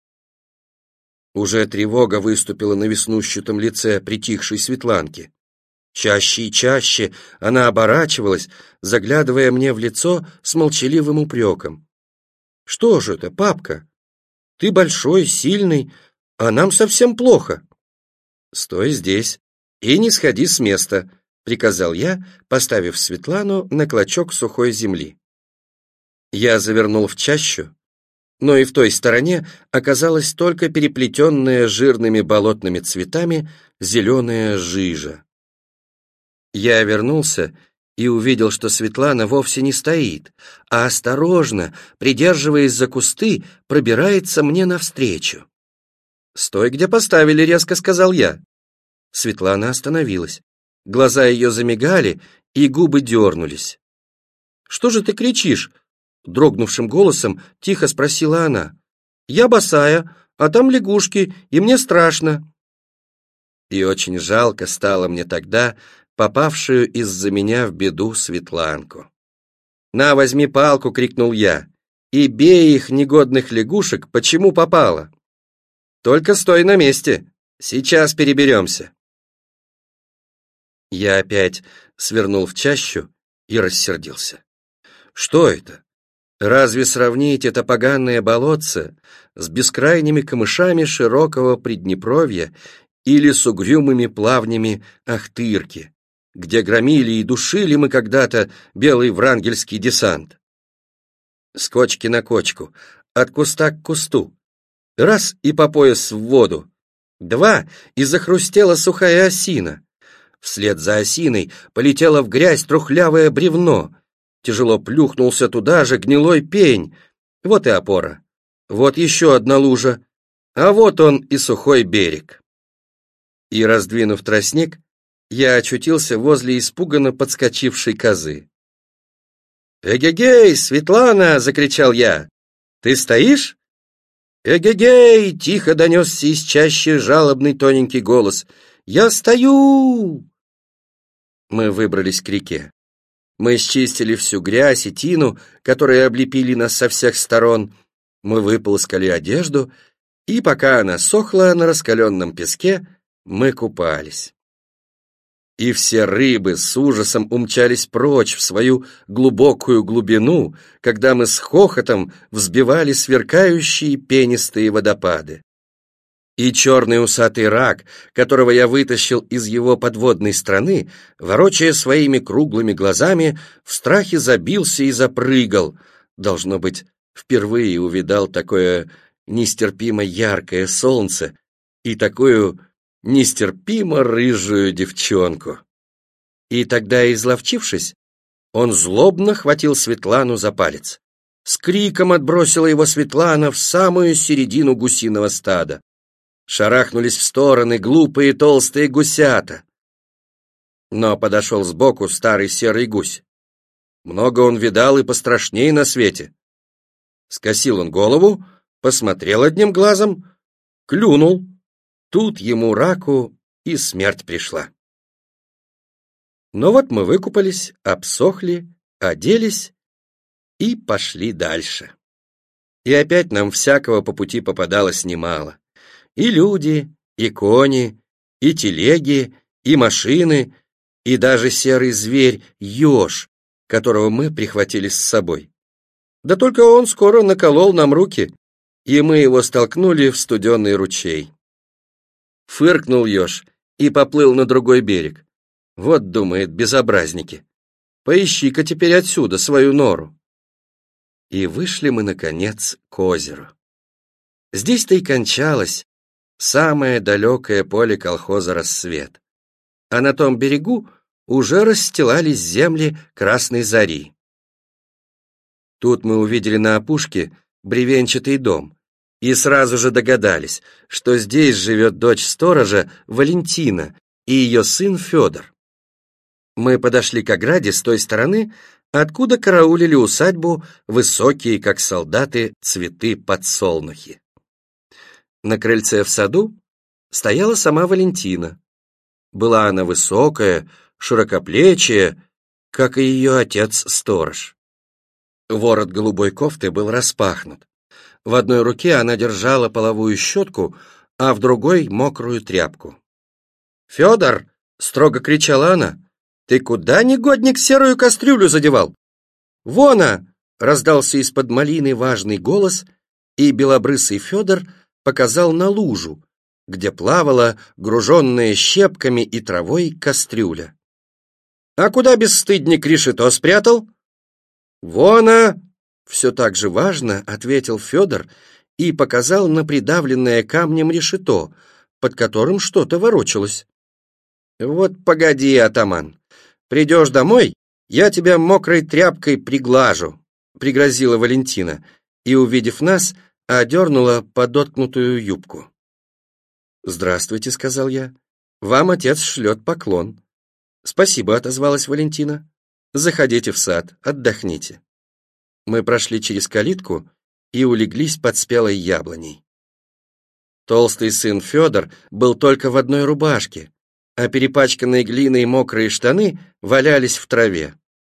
Уже тревога выступила на веснущатом лице притихшей Светланки. Чаще и чаще она оборачивалась, заглядывая мне в лицо с молчаливым упреком. «Что же это, папка? Ты большой, сильный, а нам совсем плохо». «Стой здесь и не сходи с места», — приказал я, поставив Светлану на клочок сухой земли. Я завернул в чащу, но и в той стороне оказалась только переплетенная жирными болотными цветами зеленая жижа. Я вернулся и увидел, что Светлана вовсе не стоит, а осторожно, придерживаясь за кусты, пробирается мне навстречу. «Стой, где поставили», — резко сказал я. Светлана остановилась. Глаза ее замигали, и губы дернулись. «Что же ты кричишь?» — дрогнувшим голосом тихо спросила она. «Я босая, а там лягушки, и мне страшно». И очень жалко стало мне тогда попавшую из-за меня в беду Светланку. «На, возьми палку!» — крикнул я. «И бей их, негодных лягушек, почему попало. Только стой на месте, сейчас переберемся». Я опять свернул в чащу и рассердился. Что это? Разве сравнить это поганое болотце с бескрайними камышами широкого Приднепровья или с угрюмыми плавнями Ахтырки, где громили и душили мы когда-то белый врангельский десант? С кочки на кочку, от куста к кусту. Раз — и по пояс в воду. Два — и захрустела сухая осина. Вслед за осиной полетело в грязь трухлявое бревно. Тяжело плюхнулся туда же гнилой пень. Вот и опора. Вот еще одна лужа. А вот он и сухой берег. И, раздвинув тростник, я очутился возле испуганно подскочившей козы. «Эгегей, Светлана!» — закричал я. «Ты стоишь?» «Эгегей!» — тихо донесся из чащи жалобный тоненький голос. «Я стою!» Мы выбрались к реке. Мы счистили всю грязь и тину, которые облепили нас со всех сторон. Мы выполоскали одежду, и пока она сохла на раскаленном песке, мы купались. И все рыбы с ужасом умчались прочь в свою глубокую глубину, когда мы с хохотом взбивали сверкающие пенистые водопады. И черный усатый рак, которого я вытащил из его подводной страны, ворочая своими круглыми глазами, в страхе забился и запрыгал. Должно быть, впервые увидал такое нестерпимо яркое солнце и такую нестерпимо рыжую девчонку. И тогда, изловчившись, он злобно хватил Светлану за палец. С криком отбросила его Светлана в самую середину гусиного стада. Шарахнулись в стороны глупые толстые гусята. Но подошел сбоку старый серый гусь. Много он видал и пострашней на свете. Скосил он голову, посмотрел одним глазом, клюнул. Тут ему, раку, и смерть пришла. Но вот мы выкупались, обсохли, оделись и пошли дальше. И опять нам всякого по пути попадалось немало. И люди, и кони, и телеги, и машины, и даже серый зверь еж, которого мы прихватили с собой. Да только он скоро наколол нам руки, и мы его столкнули в студеный ручей. Фыркнул еж и поплыл на другой берег. Вот, думает, безобразники, поищи-ка теперь отсюда свою нору. И вышли мы, наконец, к озеру. Здесь-то и кончалось самое далекое поле колхоза «Рассвет», а на том берегу уже расстилались земли Красной Зари. Тут мы увидели на опушке бревенчатый дом и сразу же догадались, что здесь живет дочь сторожа Валентина и ее сын Федор. Мы подошли к ограде с той стороны, откуда караулили усадьбу высокие, как солдаты, цветы подсолнухи. На крыльце в саду стояла сама Валентина. Была она высокая, широкоплечая, как и ее отец-сторож. Ворот голубой кофты был распахнут. В одной руке она держала половую щетку, а в другой — мокрую тряпку. «Федор!» — строго кричала она. «Ты куда, негодник, серую кастрюлю задевал?» «Вона!» — раздался из-под малины важный голос, и белобрысый Федор показал на лужу, где плавала груженная щепками и травой кастрюля. «А куда, бесстыдник, решето спрятал?» «Вона!» Все так же важно, ответил Федор и показал на придавленное камнем решето, под которым что-то ворочалось. Вот погоди, атаман, придешь домой, я тебя мокрой тряпкой приглажу, пригрозила Валентина и, увидев нас, одернула подоткнутую юбку. «Здравствуйте», — сказал я. «Вам отец шлет поклон». «Спасибо», — отозвалась Валентина. «Заходите в сад, отдохните». Мы прошли через калитку и улеглись под спелой яблоней. Толстый сын Федор был только в одной рубашке, а перепачканные глиной мокрые штаны валялись в траве.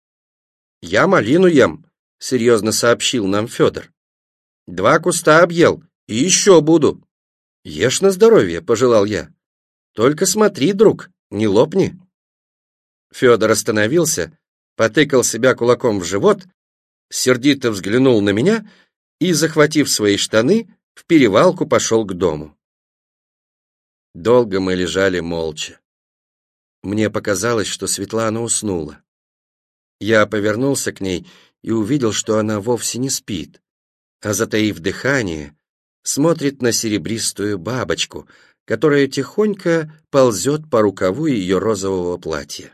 «Я малину ем», — серьезно сообщил нам Федор. «Два куста объел, и еще буду». «Ешь на здоровье», — пожелал я. «Только смотри, друг, не лопни». Федор остановился, потыкал себя кулаком в живот, сердито взглянул на меня и, захватив свои штаны, в перевалку пошел к дому. Долго мы лежали молча. Мне показалось, что Светлана уснула. Я повернулся к ней и увидел, что она вовсе не спит, а, затаив дыхание, смотрит на серебристую бабочку, которая тихонько ползет по рукаву ее розового платья.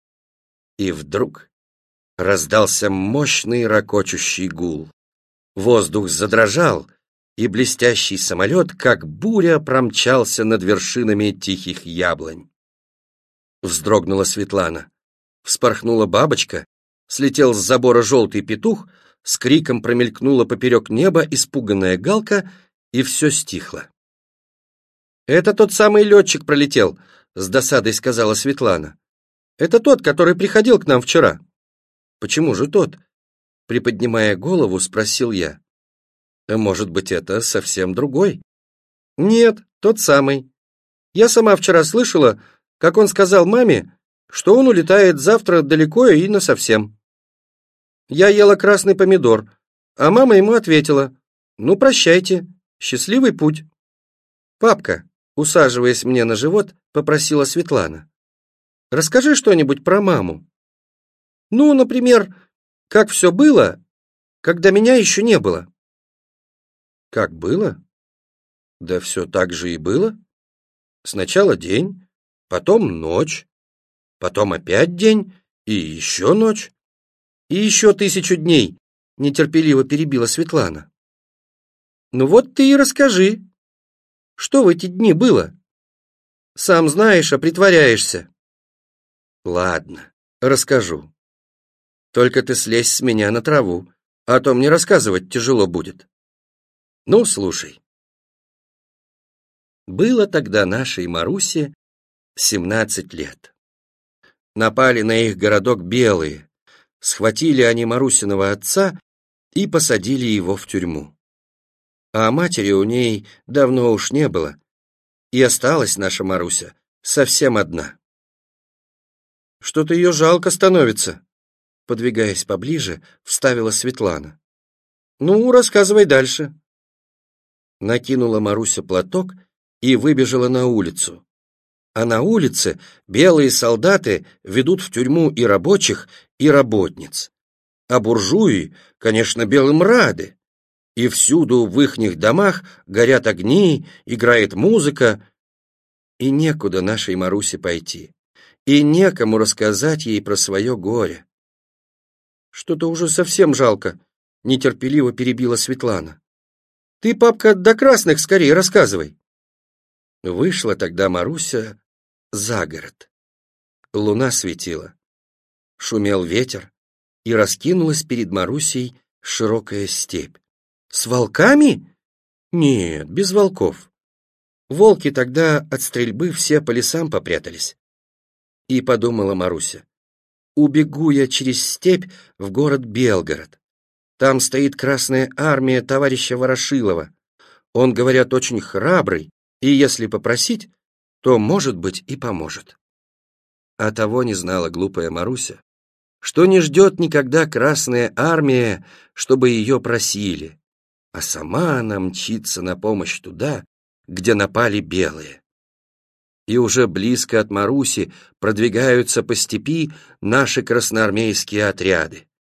И вдруг раздался мощный ракочущий гул. Воздух задрожал, и блестящий самолет, как буря, промчался над вершинами тихих яблонь. Вздрогнула Светлана. Вспорхнула бабочка, слетел с забора желтый петух, с криком промелькнула поперек неба испуганная галка, и все стихло. «Это тот самый летчик пролетел», — с досадой сказала Светлана. «Это тот, который приходил к нам вчера». «Почему же тот?» — приподнимая голову, спросил я. «Может быть, это совсем другой?» «Нет, тот самый. Я сама вчера слышала, как он сказал маме, что он улетает завтра далеко и насовсем. Я ела красный помидор, а мама ему ответила: «Ну, прощайте, счастливый путь». «Папка», усаживаясь мне на живот, попросила Светлана, «расскажи что-нибудь про маму. Ну, например, как все было, когда меня еще не было». «Как было? Да все так же и было. Сначала день, потом ночь, потом опять день и еще ночь, и еще тысячу дней», нетерпеливо перебила Светлана. «Ну вот ты и расскажи, что в эти дни было? Сам знаешь, а притворяешься». «Ладно, расскажу. Только ты слезь с меня на траву, а то мне рассказывать тяжело будет. Ну, слушай. Было тогда нашей Марусе семнадцать лет. Напали на их городок белые, схватили они Марусиного отца и посадили его в тюрьму. А матери у ней давно уж не было, и осталась наша Маруся совсем одна. «Что-то ее жалко становится», — подвигаясь поближе, вставила Светлана. «Ну, рассказывай дальше». Накинула Маруся платок и выбежала на улицу. А на улице белые солдаты ведут в тюрьму и рабочих, и работниц. А буржуи, конечно, белым рады. И всюду в ихних домах горят огни, играет музыка. И некуда нашей Марусе пойти, и некому рассказать ей про свое горе. «Что-то уже совсем жалко», — нетерпеливо перебила Светлана. «Ты, папка, до красных скорее рассказывай». Вышла тогда Маруся за город. Луна светила, шумел ветер, и раскинулась перед Марусей широкая степь. «С волками?» «Нет, без волков. Волки тогда от стрельбы все по лесам попрятались». И подумала Маруся: «Убегу я через степь в город Белгород. Там стоит Красная армия товарища Ворошилова. Он, говорят, очень храбрый, и если попросить, то, может быть, и поможет». А того не знала глупая Маруся, что не ждет никогда Красная армия, чтобы ее просили, а сама она мчится на помощь туда, где напали белые. И уже близко от Маруси продвигаются по степи наши красноармейские отряды.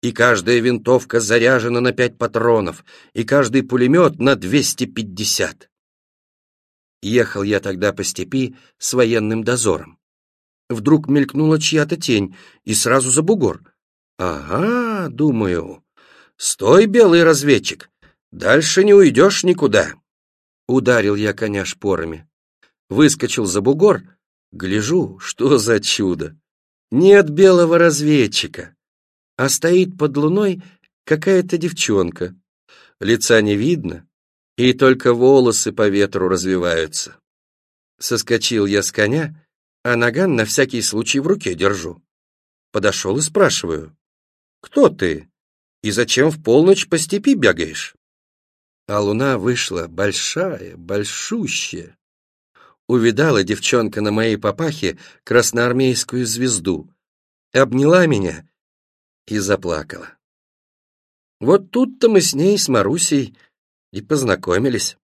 и каждая винтовка заряжена на пять патронов, и каждый пулемет на двести пятьдесят. Ехал я тогда по степи с военным дозором. Вдруг мелькнула чья-то тень, и сразу за бугор. Ага, думаю, стой, белый разведчик, дальше не уйдешь никуда. Ударил я коня шпорами. Выскочил за бугор, гляжу, что за чудо. Нет белого разведчика, а стоит под луной какая-то девчонка. Лица не видно, и только волосы по ветру развиваются. Соскочил я с коня, а наган на всякий случай в руке держу. Подошел и спрашиваю: «Кто ты? И зачем в полночь по степи бегаешь?» А луна вышла большая, большущая. Увидала девчонка на моей папахе красноармейскую звезду, обняла меня и заплакала. Вот тут-то мы с ней, с Марусей, и познакомились.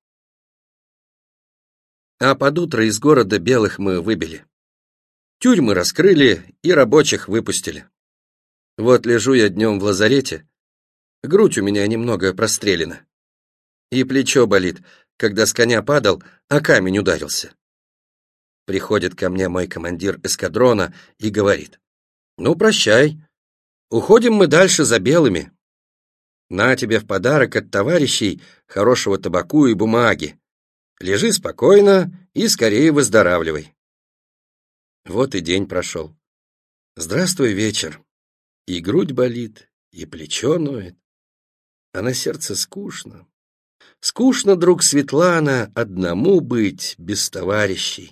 А под утро из города белых мы выбили. Тюрьмы раскрыли и рабочих выпустили. Вот лежу я днем в лазарете, грудь у меня немного прострелена, и плечо болит, когда с коня падал, а камень ударился. Приходит ко мне мой командир эскадрона и говорит: «Ну, прощай, уходим мы дальше за белыми. На тебе в подарок от товарищей хорошего табаку и бумаги. Лежи спокойно и скорее выздоравливай». Вот и день прошел. Здравствуй, вечер. И грудь болит, и плечо ноет, а на сердце скучно. Скучно, друг Светлана, одному быть без товарищей.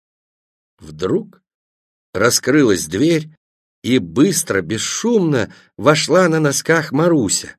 Вдруг раскрылась дверь, и быстро, бесшумно вошла на носках Маруся.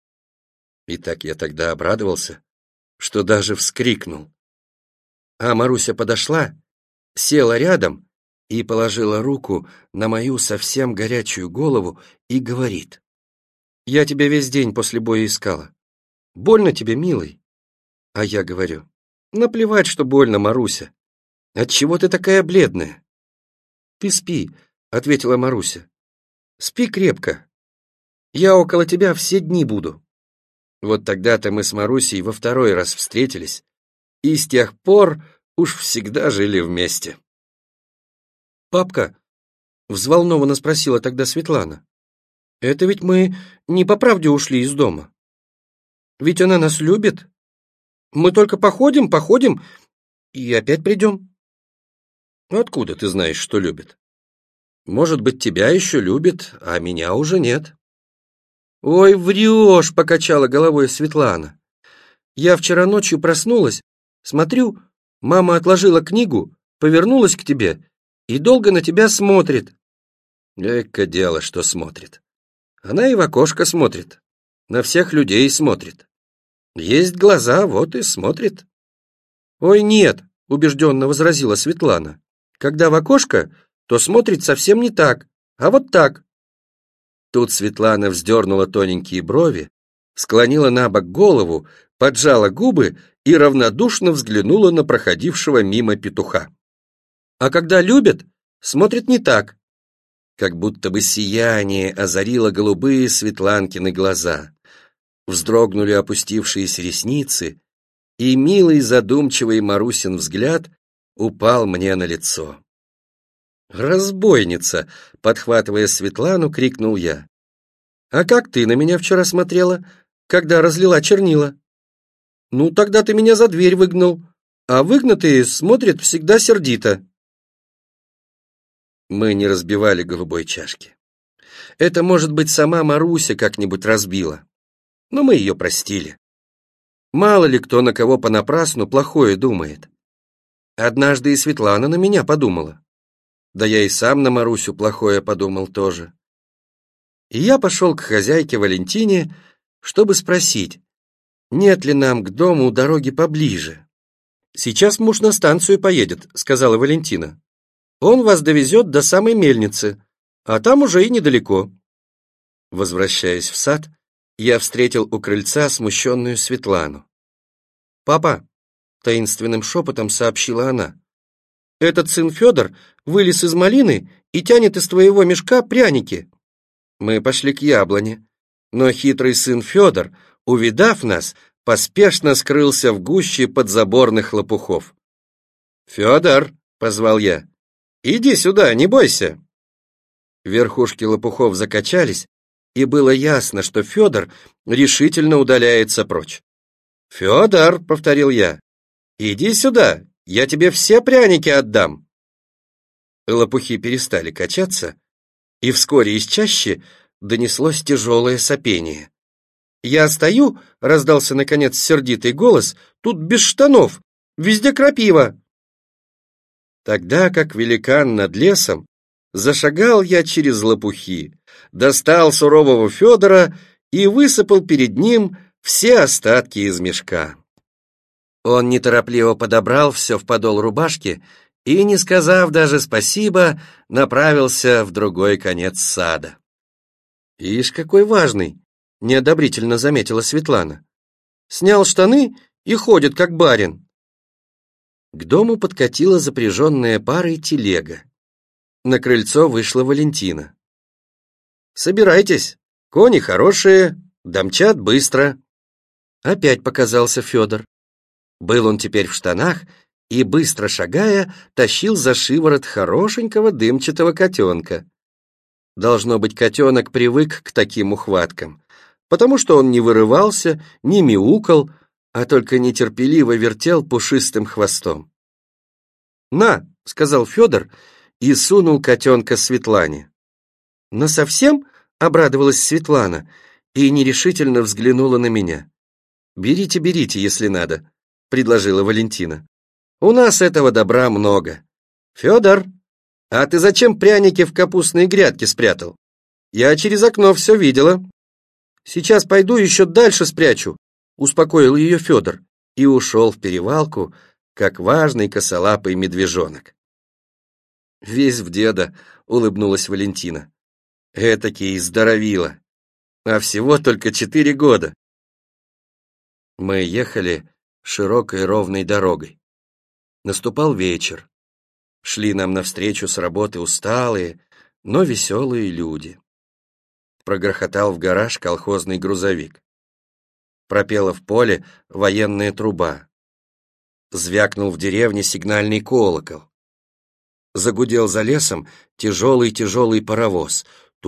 И так я тогда обрадовался, что даже вскрикнул. А Маруся подошла, села рядом и положила руку на мою совсем горячую голову и говорит: «Я тебя весь день после боя искала. Больно тебе, милый?» А я говорю: «Наплевать, что больно, Маруся. Отчего ты такая бледная?» «Ты спи», — ответила Маруся. «Спи крепко. Я около тебя все дни буду». Вот тогда-то мы с Марусей во второй раз встретились, и с тех пор уж всегда жили вместе. «Папка», — взволнованно спросила тогда Светлана, «это ведь мы не по правде ушли из дома? Ведь она нас любит? Мы только походим, походим и опять придем». «Откуда ты знаешь, что любит? Может быть, тебя еще любит, а меня уже нет». «Ой, врешь», — покачала головой Светлана. «Я вчера ночью проснулась, смотрю, мама отложила книгу, повернулась к тебе и долго на тебя смотрит». Эка дело, что смотрит. Она и в окошко смотрит, на всех людей смотрит. Есть глаза, вот и смотрит. «Ой, нет», — убежденно возразила Светлана. «Когда в окошко, то смотрит совсем не так, а вот так». Тут Светлана вздернула тоненькие брови, склонила на бок голову, поджала губы и равнодушно взглянула на проходившего мимо петуха. «А когда любят, смотрит не так». Как будто бы сияние озарило голубые Светланкины глаза. Вздрогнули опустившиеся ресницы, и милый задумчивый Марусин взгляд упал мне на лицо. «Разбойница!» — подхватывая Светлану, крикнул я. «А как ты на меня вчера смотрела, когда разлила чернила?» «Ну, тогда ты меня за дверь выгнал, а выгнатые смотрят всегда сердито». Мы не разбивали голубой чашки. Это, может быть, сама Маруся как-нибудь разбила, но мы ее простили. Мало ли кто на кого понапрасну плохое думает. Однажды и Светлана на меня подумала. Да я и сам на Марусю плохое подумал тоже. И я пошел к хозяйке Валентине, чтобы спросить, нет ли нам к дому дороги поближе. «Сейчас муж на станцию поедет», — сказала Валентина. «Он вас довезет до самой мельницы, а там уже и недалеко». Возвращаясь в сад, я встретил у крыльца смущенную Светлану. «Папа», — таинственным шепотом сообщила она, «этот сын Федор вылез из малины и тянет из твоего мешка пряники». Мы пошли к яблоне. Но хитрый сын Федор, увидав нас, поспешно скрылся в гуще подзаборных лопухов. «Федор!» — позвал я. «Иди сюда, не бойся!» Верхушки лопухов закачались, и было ясно, что Федор решительно удаляется прочь. «Федор!» — повторил я. «Иди сюда, я тебе все пряники отдам!» Лопухи перестали качаться, и вскоре из чащи донеслось тяжелое сопение. «Я стою», — раздался, наконец, сердитый голос, «тут без штанов, везде крапива». Тогда, как великан над лесом, зашагал я через лопухи, достал сурового Федора и высыпал перед ним все остатки из мешка. Он неторопливо подобрал все в подол рубашки и, не сказав даже спасибо, направился в другой конец сада. «Ишь, какой важный!» — неодобрительно заметила Светлана. «Снял штаны и ходит, как барин». К дому подкатила запряженная парой телега. На крыльцо вышла Валентина. «Собирайтесь, кони хорошие, домчат быстро». Опять показался Федор. Был он теперь в штанах и, быстро шагая, тащил за шиворот хорошенького дымчатого котенка. Должно быть, котенок привык к таким ухваткам, потому что он не вырывался, не мяукал, а только нетерпеливо вертел пушистым хвостом. «На!» — сказал Федор и сунул котенка Светлане. «Насовсем?» — обрадовалась Светлана и нерешительно взглянула на меня. «Берите, берите, если надо», — предложила Валентина. «У нас этого добра много. Федор, а ты зачем пряники в капустной грядке спрятал? Я через окно все видела». «Сейчас пойду еще дальше спрячу», — успокоил ее Федор и ушел в перевалку, как важный косолапый медвежонок. «Весь в деда», — улыбнулась Валентина. «Этакий здоровило. А всего только четыре года». Мы ехали широкой ровной дорогой. Наступал вечер. Шли нам навстречу с работы усталые, но веселые люди. Прогрохотал в гараж колхозный грузовик. Пропела в поле военная труба. Звякнул в деревне сигнальный колокол. Загудел за лесом тяжелый-тяжелый паровоз.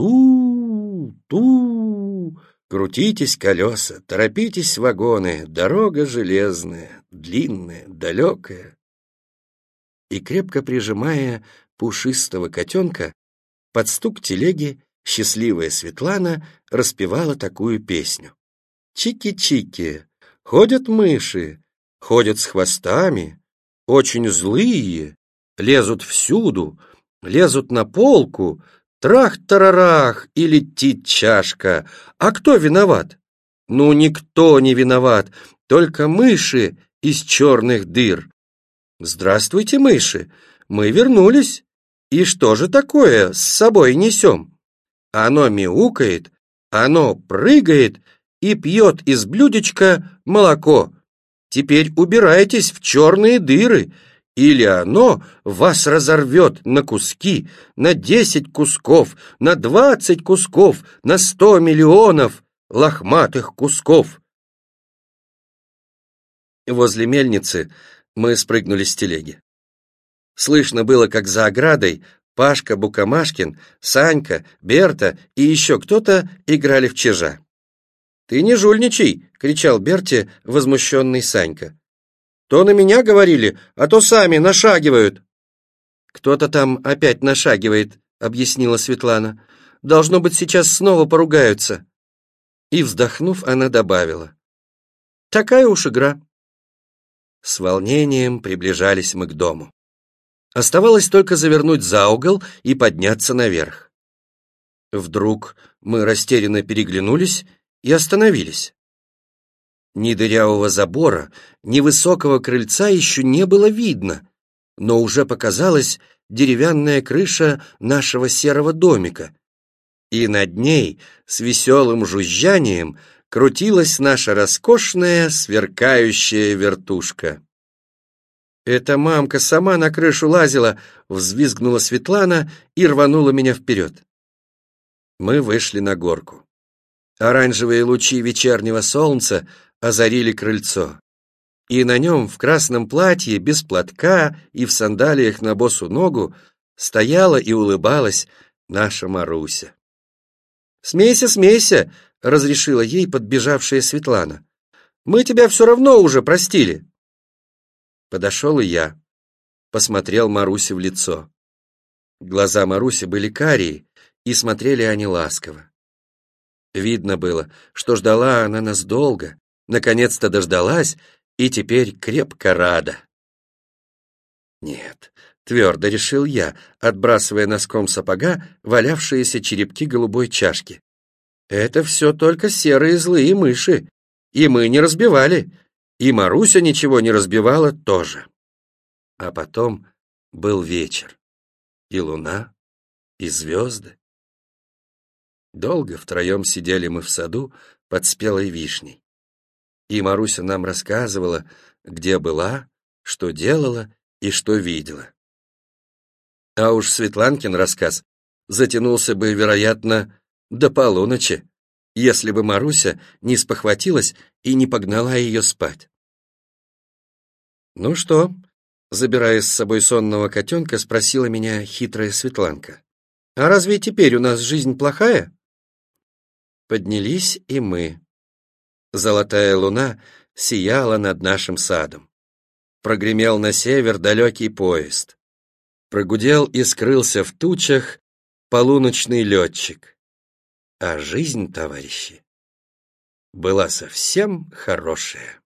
Ту-ту! Крутитесь колеса, торопитесь вагоны, дорога железная, длинная, далекая. И, крепко прижимая пушистого котенка, под стук телеги счастливая Светлана распевала такую песню. Чики-чики, ходят мыши, ходят с хвостами, очень злые, лезут всюду, лезут на полку, трах-тарарах, и летит чашка. А кто виноват? Ну, никто не виноват, только мыши из черных дыр. Здравствуйте, мыши, мы вернулись. И что же такое с собой несем? Оно мяукает, оно прыгает и пьет из блюдечка молоко. Теперь убирайтесь в черные дыры, или оно вас разорвет на куски, на десять кусков, на двадцать кусков, на сто миллионов лохматых кусков. Возле мельницы мы спрыгнули с телеги. Слышно было, как за оградой Пашка Букамашкин, Санька, Берта и еще кто-то играли в чижа. «Ты не жульничай!» — кричал Берте возмущенный Санька. «То на меня говорили, а то сами нашагивают». «Кто-то там опять нашагивает», — объяснила Светлана. «Должно быть, сейчас снова поругаются». И, вздохнув, она добавила: «Такая уж игра». С волнением приближались мы к дому. Оставалось только завернуть за угол и подняться наверх. Вдруг мы растерянно переглянулись и остановились. Ни дырявого забора, ни высокого крыльца еще не было видно, но уже показалась деревянная крыша нашего серого домика, и над ней с веселым жужжанием крутилась наша роскошная сверкающая вертушка. «Это мамка сама на крышу лазила», — взвизгнула Светлана и рванула меня вперед. Мы вышли на горку. Оранжевые лучи вечернего солнца озарили крыльцо, и на нем в красном платье, без платка и в сандалиях на босу ногу стояла и улыбалась наша Маруся. «Смейся, смейся!» — разрешила ей подбежавшая Светлана. «Мы тебя все равно уже простили!» Подошел и я, посмотрел Марусе в лицо. Глаза Маруси были карие, и смотрели они ласково. Видно было, что ждала она нас долго, наконец-то дождалась, и теперь крепко рада. Нет, твердо решил я, отбрасывая носком сапога валявшиеся черепки голубой чашки. Это все только серые злые мыши, и мы не разбивали, и Маруся ничего не разбивала тоже. А потом был вечер, и луна, и звезды. Долго втроем сидели мы в саду под спелой вишней. И Маруся нам рассказывала, где была, что делала и что видела. А уж Светланкин рассказ затянулся бы, вероятно, до полуночи, если бы Маруся не спохватилась и не погнала ее спать. «Ну что?» — забирая с собой сонного котенка, спросила меня хитрая Светланка. «А разве теперь у нас жизнь плохая?» Поднялись и мы. Золотая луна сияла над нашим садом. Прогремел на север далекий поезд. Прогудел и скрылся в тучах полуночный летчик. А жизнь, товарищи, была совсем хорошая.